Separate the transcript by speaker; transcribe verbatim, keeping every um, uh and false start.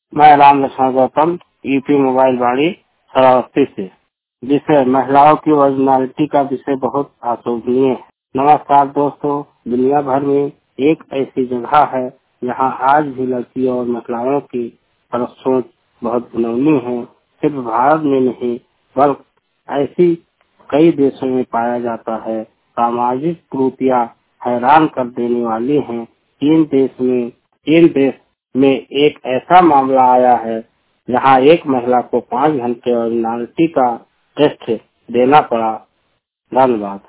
Speaker 1: मैं Ram Laxman Gautam, UP mobile बाड़ी श्रावस्ती से। विषय महिलाओं की ओरिजिनलिटी का विषय बहुत अशोभनीय है। नमस्कार दोस्तों, दुनिया भर में एक ऐसी जगह है जहां आज भी लड़कियों और महिलाओं की परख सोच बहुत घिनौनी है। सिर्फ भारत में नहीं बल्कि ऐसी कई देशों में पाया जाता है। सामाजिक कुरीतियां हैरान कर देने वाली हैं। तीन देश में तीन देश में एक ऐसा मामला आया है जहां एक महिला को पाँच घंटे ओरिजिनलिटी का टेस्ट देना पड़ा। धन्यवाद।